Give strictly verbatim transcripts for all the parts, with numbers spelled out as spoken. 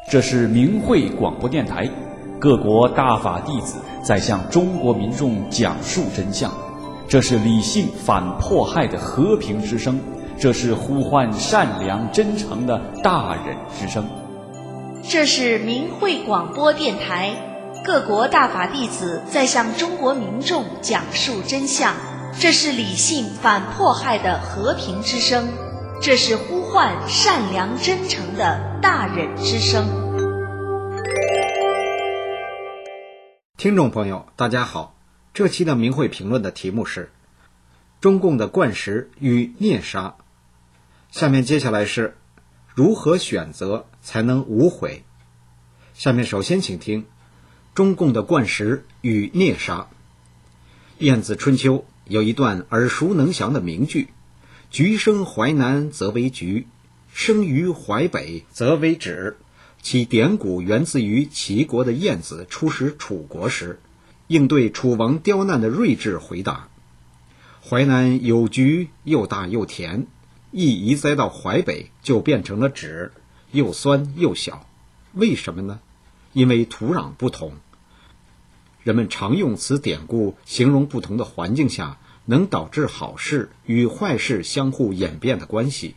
这是明慧广播电台，各国大法弟子在向中国民众讲述真相。这是理性反迫害的和平之声，这是呼唤善良真诚的大忍之声。 这是明慧广播电台，各国大法弟子在向中国民众讲述真相。这是理性反迫害的和平之声，这是呼唤善良真诚的大忍之声。 听众朋友大家好，这期的明慧评论的题目是中共的灌食与虐杀。下面接下来是如何选择才能无悔。下面首先请听中共的灌食与虐杀。晏子春秋有一段耳熟能详的名句，橘生淮南则为橘，生于淮北则为枳。其典故源自于齐国的晏子出使楚国时，应对楚王刁难的睿智回答：淮南有橘，又大又甜，一移栽到淮北就变成了枳，又酸又小。为什么呢？因为土壤不同。人们常用此典故形容不同的环境下能导致好事与坏事相互演变的关系。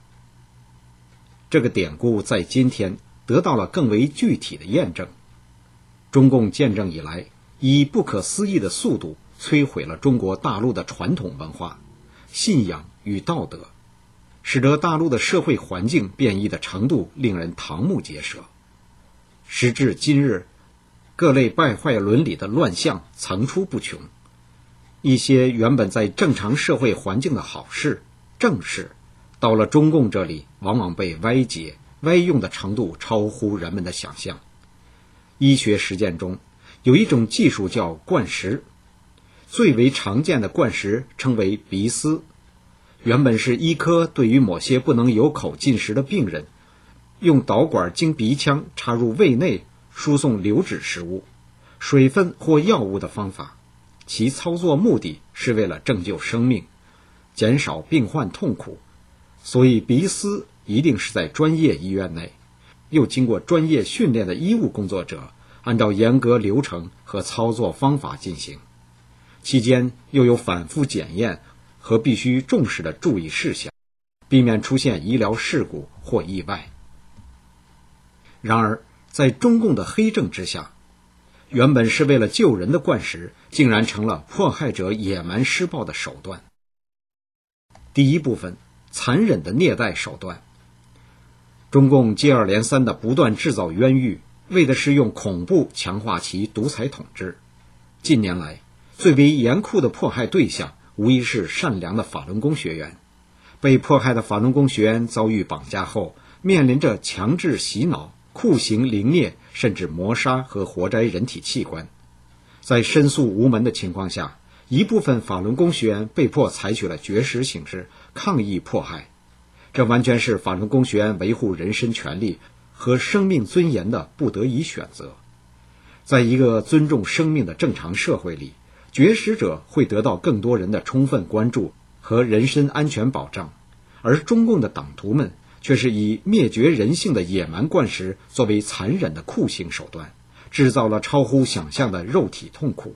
这个典故在今天得到了更为具体的验证。中共建政以来，以不可思议的速度摧毁了中国大陆的传统文化、信仰与道德，使得大陆的社会环境变异的程度令人瞠目结舌。时至今日，各类败坏伦理的乱象层出不穷，一些原本在正常社会环境的好事、正事，到了中共这里往往被歪解、歪用的程度超乎人们的想象。医学实践中有一种技术叫灌食，最为常见的灌食称为鼻饲，原本是医科对于某些不能有口进食的病人，用导管经鼻腔插入胃内输送流质食物、水分或药物的方法，其操作目的是为了拯救生命，减少病患痛苦，所以鼻饲一定是在专业医院内，又经过专业训练的医务工作者按照严格流程和操作方法进行，期间又有反复检验和必须重视的注意事项，避免出现医疗事故或意外。然而在中共的黑政之下，原本是为了救人的灌食竟然成了迫害者野蛮施暴的手段。第一部分，残忍的虐待手段。中共接二连三的不断制造冤狱，为的是用恐怖强化其独裁统治。近年来，最为严酷的迫害对象无疑是善良的法轮功学员。被迫害的法轮功学员遭遇绑架后，面临着强制洗脑、酷刑凌虐，甚至磨杀和活摘人体器官。在申诉无门的情况下，一部分法轮功学员被迫采取了绝食形式抗议迫害，这完全是法轮功学员维护人身权利和生命尊严的不得已选择。在一个尊重生命的正常社会里，绝食者会得到更多人的充分关注和人身安全保障，而中共的党徒们却是以灭绝人性的野蛮灌食作为残忍的酷刑手段，制造了超乎想象的肉体痛苦。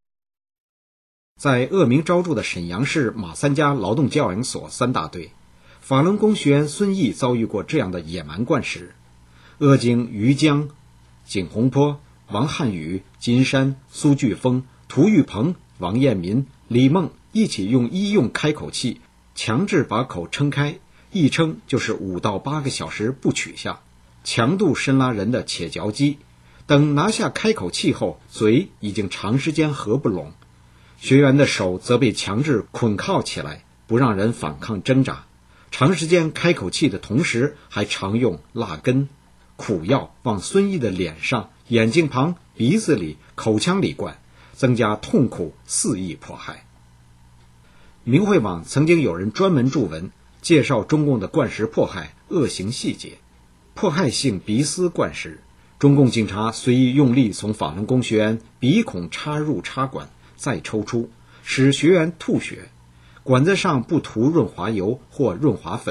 在恶名昭著的沈阳市马三家劳动教养所三大队，法轮功学员孙毅遭遇过这样的野蛮灌食。鄂警于江、景洪波、王汉宇、金山、苏巨峰、涂玉鹏、王彦民、李梦一起用医用开口器强制把口撑开，一撑就是五到八个小时不取下，强度深拉人的且嚼肌。等拿下开口器后，嘴已经长时间合不拢，学员的手则被强制捆铐起来，不让人反抗挣扎。长时间开口器的同时，还常用蜡根、苦药往孙毅的脸上、眼睛旁、鼻子里、口腔里灌，增加痛苦，肆意迫害。明慧网曾经有人专门著文介绍中共的灌食迫害恶行细节。迫害性鼻饲灌食，中共警察随意用力从法轮功学员鼻孔插入插管，再抽出，使学员吐血。管子上不涂润滑油或润滑粉，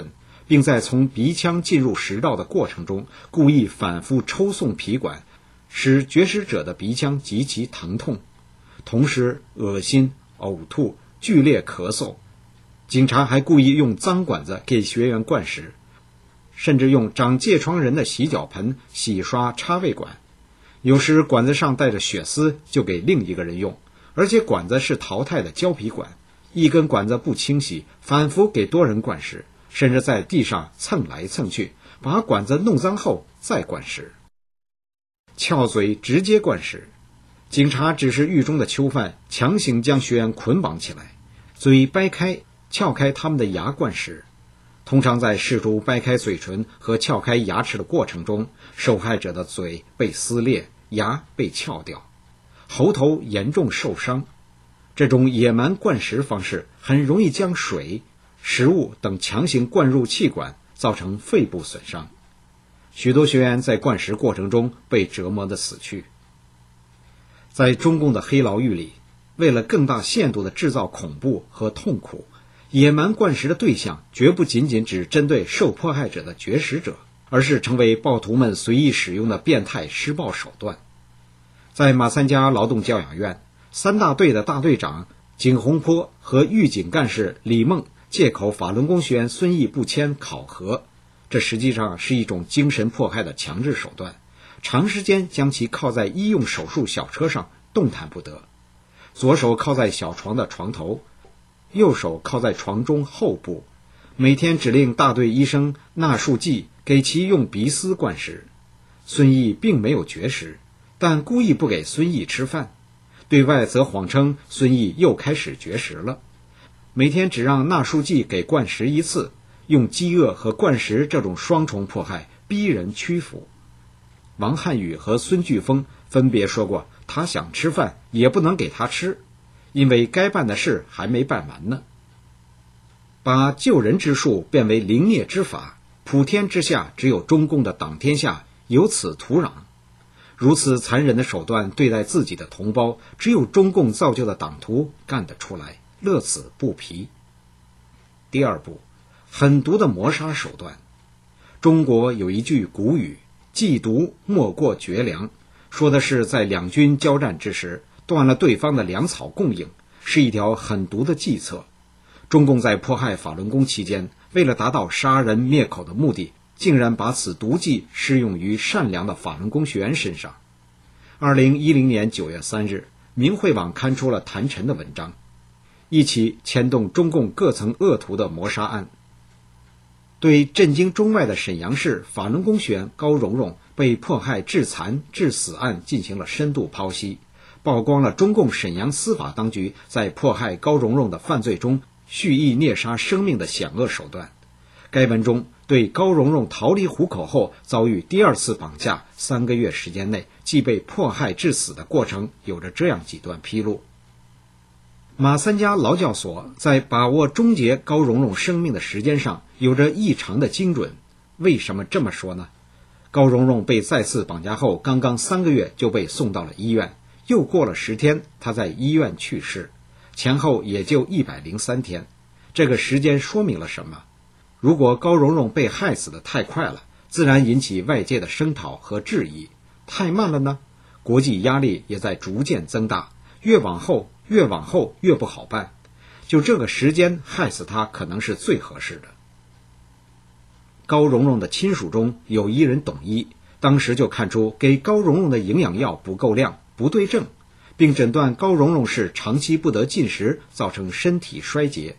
并在从鼻腔进入食道的过程中故意反复抽送皮管，使绝食者的鼻腔极其疼痛，同时恶心、呕吐、剧烈咳嗽。警察还故意用脏管子给学员灌食，甚至用长疥疮人的洗脚盆洗刷插胃管。有时管子上带着血丝就给另一个人用，而且管子是淘汰的胶皮管，一根管子不清洗，反复给多人灌食，甚至在地上蹭来蹭去，把管子弄脏后再灌食。撬嘴直接灌食，警察只是狱中的囚犯，强行将学员捆绑起来，嘴掰开撬开他们的牙灌食。通常在试图掰开嘴唇和撬开牙齿的过程中，受害者的嘴被撕裂，牙被撬掉，喉头严重受伤。这种野蛮灌食方式很容易将水、食物等强行灌入气管，造成肺部损伤。许多学员在灌食过程中被折磨得死去。在中共的黑牢狱里，为了更大限度地制造恐怖和痛苦，野蛮灌食的对象绝不仅仅只针对受迫害者的绝食者，而是成为暴徒们随意使用的变态施暴手段。在马三家劳动教养院，三大队的大队长景洪波和狱警干事李梦借口法轮功学员孙毅不签考核，这实际上是一种精神迫害的强制手段，长时间将其铐在医用手术小车上动弹不得，左手铐在小床的床头，右手铐在床中后部，每天指令大队医生纳数剂给其用鼻丝灌食。孙毅并没有绝食，但故意不给孙毅吃饭，对外则谎称孙毅又开始绝食了。每天只让纳数剂给灌食一次，用饥饿和灌食这种双重迫害逼人屈服。王汉宇和孙巨峰分别说过，他想吃饭也不能给他吃，因为该办的事还没办完呢。把救人之术变为凌虐之法，普天之下只有中共的党天下有此土壤。如此残忍的手段对待自己的同胞，只有中共造就的党徒干得出来，乐此不疲。第二步，狠毒的谋杀手段。中国有一句古语，忌毒莫过绝粮，说的是在两军交战之时断了对方的粮草供应，是一条狠毒的计策。中共在迫害法轮功期间，为了达到杀人灭口的目的，竟然把此毒计施用于善良的法轮功学员身上。二零一零年九月三日，明慧网刊出了谭晨的文章，一起牵动中共各层恶徒的谋杀案，对震惊中外的沈阳市法轮功学员高蓉蓉被迫害致残致死案进行了深度剖析，曝光了中共沈阳司法当局在迫害高蓉蓉的犯罪中蓄意虐杀生命的险恶手段。该文中对高蓉蓉逃离虎口后遭遇第二次绑架三个月时间内即被迫害致死的过程有着这样几段披露。马三家劳教所在把握终结高蓉蓉生命的时间上有着异常的精准。为什么这么说呢？高蓉蓉被再次绑架后刚刚三个月就被送到了医院，又过了十天她在医院去世，前后也就一百零三天。这个时间说明了什么？如果高蓉蓉被害死的太快了，自然引起外界的声讨和质疑；太慢了呢，国际压力也在逐渐增大，越往后越往后越不好办。就这个时间害死她可能是最合适的。高蓉蓉的亲属中有一人懂医，当时就看出给高蓉蓉的营养药不够量、不对症，并诊断高蓉蓉是长期不得进食，造成身体衰竭。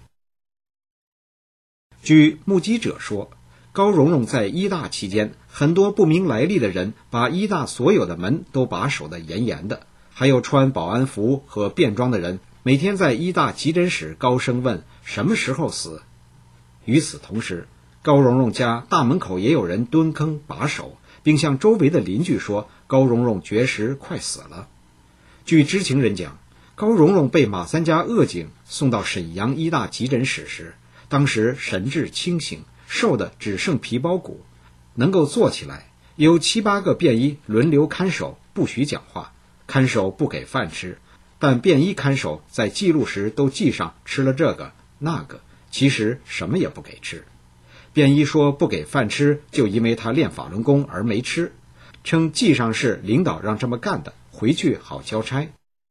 据目击者说，高蓉蓉在医大期间，很多不明来历的人把医大所有的门都把守得严严的，还有穿保安服和便装的人每天在医大急诊室高声问什么时候死。与此同时，高蓉蓉家大门口也有人蹲坑把守，并向周围的邻居说高蓉蓉绝食快死了。据知情人讲，高蓉蓉被马三家恶警送到沈阳医大急诊室时，当时神志清醒，瘦的只剩皮包骨，能够坐起来，有七八个便衣轮流看守，不许讲话，看守不给饭吃，但便衣看守在记录时都记上吃了这个那个，其实什么也不给吃。 便衣说不给饭吃，就因为他练法轮功而没吃，称记上是领导让这么干的，回去好交差。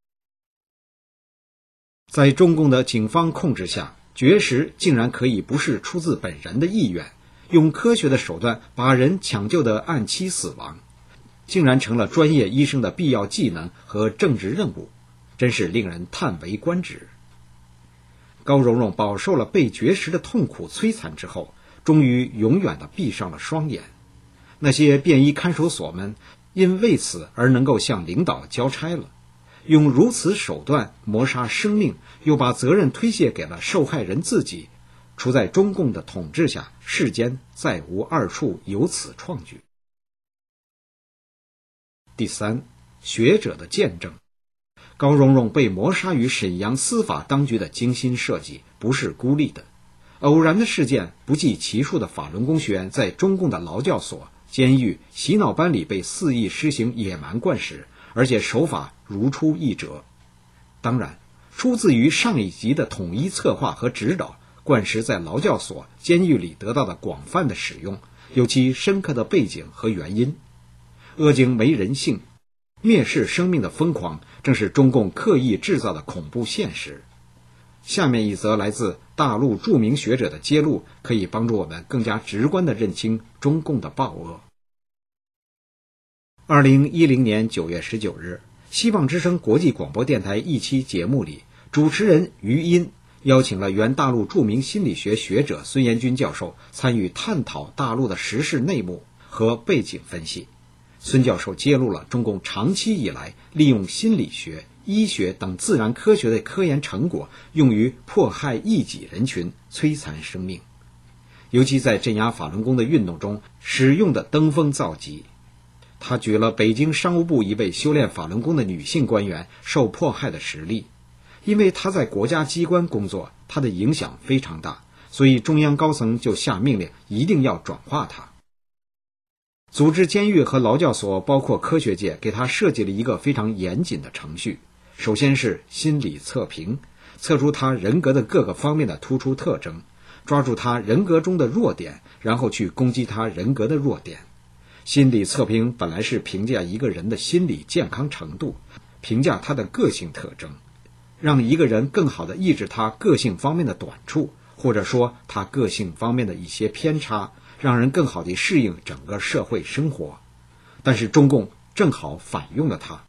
在中共的警方控制下，绝食竟然可以不是出自本人的意愿，用科学的手段把人抢救得按期死亡，竟然成了专业医生的必要技能和政治任务，真是令人叹为观止。高荣荣饱受了被绝食的痛苦摧残之后，终于永远地闭上了双眼。那些便衣看守所们因为此而能够向领导交差了，用如此手段谋杀生命，又把责任推卸给了受害人自己，处在中共的统治下，世间再无二处有此创举。第三，学者的见证。高荣荣被谋杀于沈阳司法当局的精心设计，不是孤立的。偶然的事件不计其数的法轮功学员在中共的劳教所、监狱、洗脑班里被肆意施行野蛮灌食，而且手法如出一辙。当然，出自于上一级的统一策划和指导，灌食在劳教所、监狱里得到的广泛的使用，有其深刻的背景和原因。恶行没人性，蔑视生命的疯狂，正是中共刻意制造的恐怖现实。下面一则来自大陆著名学者的揭露，可以帮助我们更加直观地认清中共的暴恶。二零一零年九月十九日，希望之声国际广播电台一期节目里，主持人余音邀请了原大陆著名心理学学者孙延军教授参与探讨大陆的时事内幕和背景分析。孙教授揭露了中共长期以来利用心理学、医学等自然科学的科研成果，用于迫害异己人群，摧残生命。尤其在镇压法轮功的运动中使用的登峰造极。他举了北京商务部一位修炼法轮功的女性官员受迫害的实例。因为她在国家机关工作，她的影响非常大，所以中央高层就下命令一定要转化她。组织监狱和劳教所包括科学界给他设计了一个非常严谨的程序。首先是心理测评，测出他人格的各个方面的突出特征，抓住他人格中的弱点，然后去攻击他人格的弱点。心理测评本来是评价一个人的心理健康程度，评价他的个性特征，让一个人更好地抑制他个性方面的短处，或者说他个性方面的一些偏差，让人更好地适应整个社会生活。但是中共正好反用了它。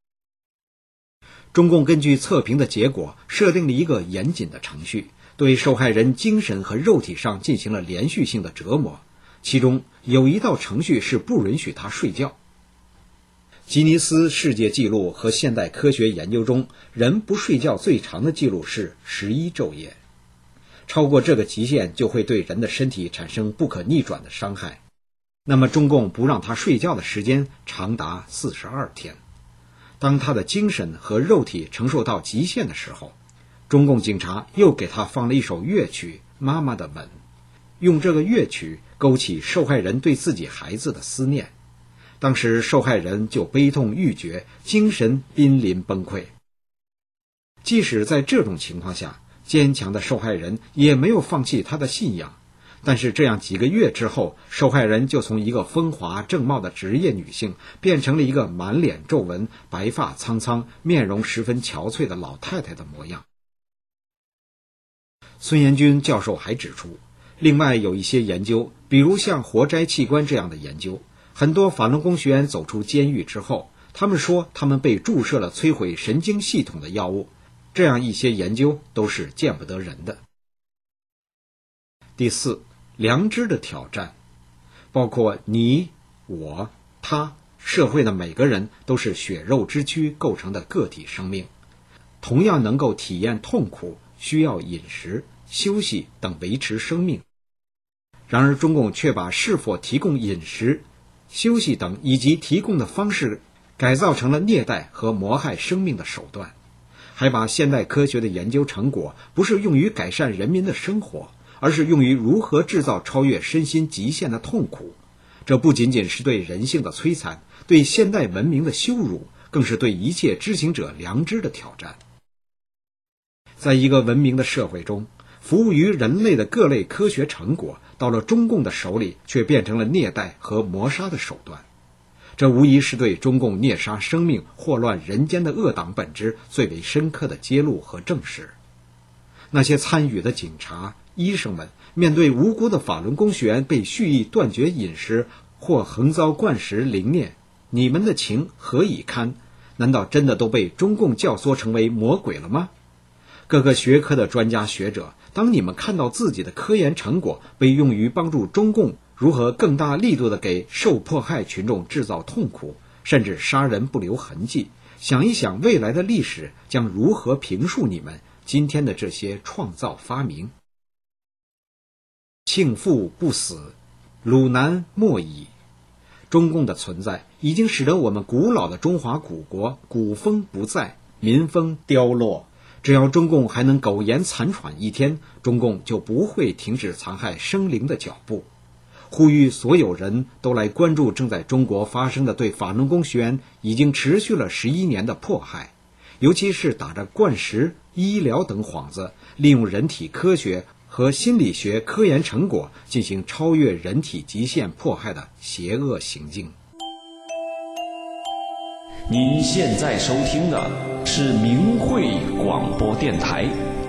中共根据测评的结果设定了一个严谨的程序，对受害人精神和肉体上进行了连续性的折磨，其中有一道程序是不允许他睡觉。吉尼斯世界纪录和现代科学研究中，人不睡觉最长的记录是十一昼夜。超过这个极限就会对人的身体产生不可逆转的伤害。那么中共不让他睡觉的时间长达四十二天。当他的精神和肉体承受到极限的时候，中共警察又给他放了一首乐曲《妈妈的吻》，用这个乐曲勾起受害人对自己孩子的思念。当时受害人就悲痛欲绝，精神濒临崩溃。即使在这种情况下，坚强的受害人也没有放弃他的信仰。但是这样几个月之后，受害人就从一个风华正茂的职业女性变成了一个满脸皱纹、白发苍苍、面容十分憔悴的老太太的模样。孙延军教授还指出，另外有一些研究，比如像活摘器官这样的研究，很多法轮功学员走出监狱之后，他们说他们被注射了摧毁神经系统的药物，这样一些研究都是见不得人的。第四，良知的挑战，包括你、我、他，社会的每个人都是血肉之躯构成的个体生命，同样能够体验痛苦，需要饮食、休息等维持生命。然而中共却把是否提供饮食、休息等以及提供的方式改造成了虐待和谋害生命的手段，还把现代科学的研究成果不是用于改善人民的生活，而是用于如何制造超越身心极限的痛苦。这不仅仅是对人性的摧残，对现代文明的羞辱，更是对一切知情者良知的挑战。在一个文明的社会中， 服务于人类的各类科学成果，到了中共的手里却变成了虐待和谋杀的手段。这无疑是对中共虐杀生命、祸乱人间的恶党本质最为深刻的揭露和证实。那些参与的警察、医生们面对无辜的法轮功学员被蓄意断绝饮食或横遭灌食凌虐，你们的情何以堪？难道真的都被中共教唆成为魔鬼了吗？各个学科的专家学者，当你们看到自己的科研成果被用于帮助中共如何更大力度地给受迫害群众制造痛苦，甚至杀人不留痕迹，想一想未来的历史将如何评述你们今天的这些创造发明。庆父不死，鲁南莫已。中共的存在已经使得我们古老的中华古国古风不再，民风凋落。只要中共还能苟延残喘一天，中共就不会停止残害生灵的脚步。呼吁所有人都来关注正在中国发生的对法轮功学员已经持续了十一年的迫害，尤其是打着灌食、医疗等幌子，利用人体科学和心理学科研成果进行超越人体极限迫害的邪恶行径。 您现在收听的是明慧广播电台。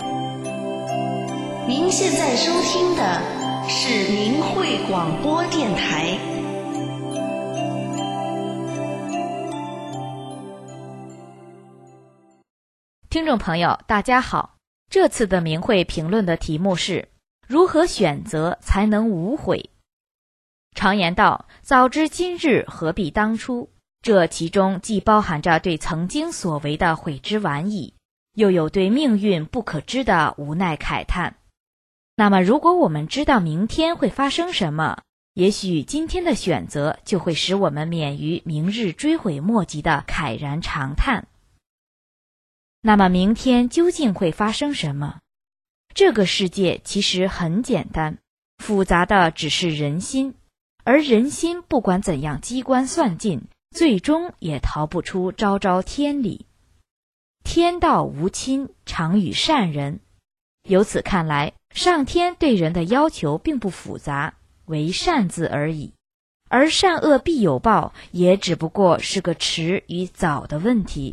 您现在收听的是明慧广播电台。 听众朋友，大家好，这次的明慧评论的题目是如何选择才能无悔。常言道，早知今日何必当初，这其中既包含着对曾经所为的悔之晚矣，又有对命运不可知的无奈慨叹。那么如果我们知道明天会发生什么，也许今天的选择就会使我们免于明日追悔莫及的慨然长叹。那么明天究竟会发生什么？这个世界其实很简单，复杂的只是人心，而人心不管怎样机关算尽，最终也逃不出昭昭天理。天道无亲，常与善人。由此看来，上天对人的要求并不复杂，为善字而已，而善恶必有报，也只不过是个迟与早的问题。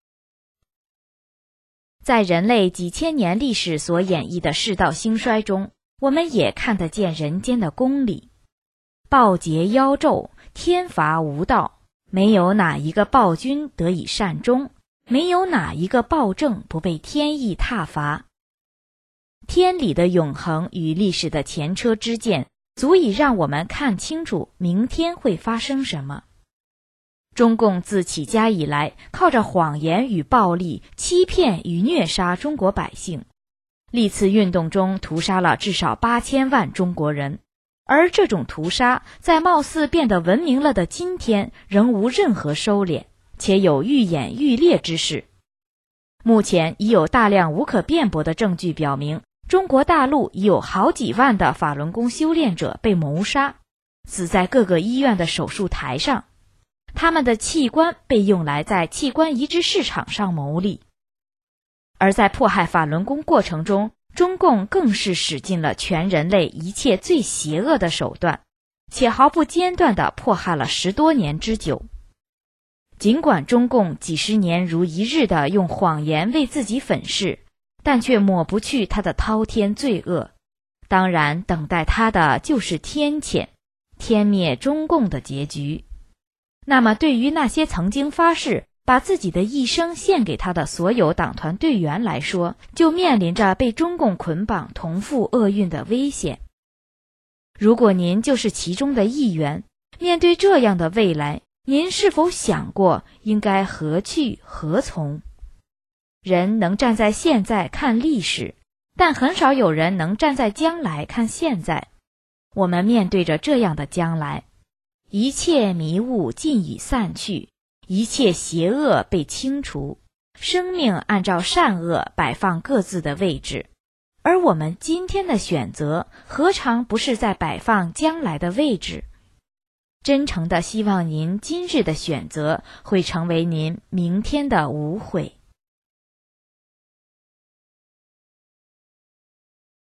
在人类几千年历史所演绎的世道兴衰中，我们也看得见人间的公理。暴桀妖纣，天罚无道，没有哪一个暴君得以善终，没有哪一个暴政不被天意挞伐。天理的永恒与历史的前车之鉴，足以让我们看清楚明天会发生什么。中共自起家以来，靠着谎言与暴力欺骗与虐杀中国百姓，历次运动中屠杀了至少八千万中国人，而这种屠杀在貌似变得文明了的今天仍无任何收敛，且有愈演愈烈之势。目前已有大量无可辩驳的证据表明，中国大陆已有好几万的法轮功修炼者被谋杀，死在各个医院的手术台上，他们的器官被用来在器官移植市场上牟利。而在迫害法轮功过程中，中共更是使尽了全人类一切最邪恶的手段，且毫不间断地迫害了十多年之久。尽管中共几十年如一日地用谎言为自己粉饰，但却抹不去他的滔天罪恶。当然，等待他的就是天谴，天灭中共的结局。那么对于那些曾经发誓把自己的一生献给他的所有党团队员来说，就面临着被中共捆绑同负厄运的危险。如果您就是其中的一员，面对这样的未来，您是否想过应该何去何从？人能站在现在看历史，但很少有人能站在将来看现在。我们面对着这样的将来，一切迷雾尽已散去，一切邪恶被清除，生命按照善恶摆放各自的位置，而我们今天的选择何尝不是在摆放将来的位置？真诚地希望您今日的选择会成为您明天的无悔。